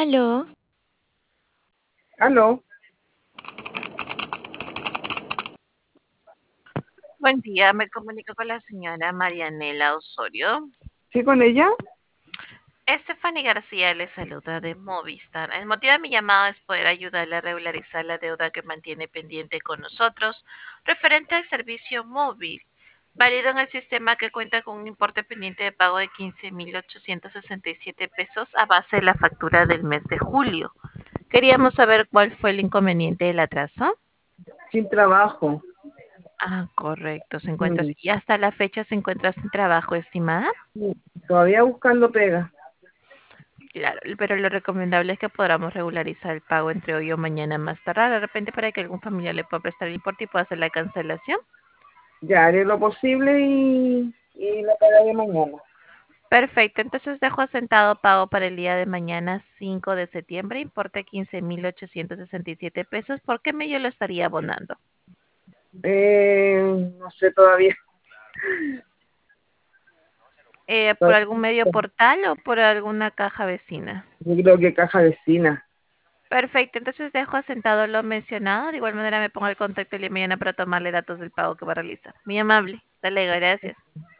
Aló, Aló, Buen día, me comunico con la señora Marianela Osorio. ¿sí con ella? Stephanie García le saluda de Movistar. El motivo de mi llamada es poder ayudarle a regularizar la deuda que mantiene pendiente con nosotros referente al servicio móvil, válido en el sistema que cuenta con un importe pendiente de pago de 15.867 pesos a base de la factura del mes de julio. Queríamos saber cuál fue el inconveniente del atraso. Sin trabajo. Ah, correcto, se encuentra Mm, así. Y hasta la fecha se encuentra sin trabajo, estimada. sí, todavía buscando pega. Claro, pero lo recomendable es que podamos regularizar el pago entre hoy o mañana más tardar, de repente para que algún familiar le pueda prestar el importe y pueda hacer la cancelación. Ya haré lo posible y la pagaré mañana. Perfecto, entonces dejo asentado pago para el día de mañana 5 de septiembre, importe 15.867 pesos. ¿Por qué medio lo estaría abonando? No sé todavía. ¿Por algún medio portal o por alguna caja vecina? Yo creo que caja vecina. Perfecto, entonces dejo asentado lo mencionado. De igual manera me pongo el contacto el día de mañana para tomarle datos del pago que va a realizar. Muy amable. Hasta luego, gracias.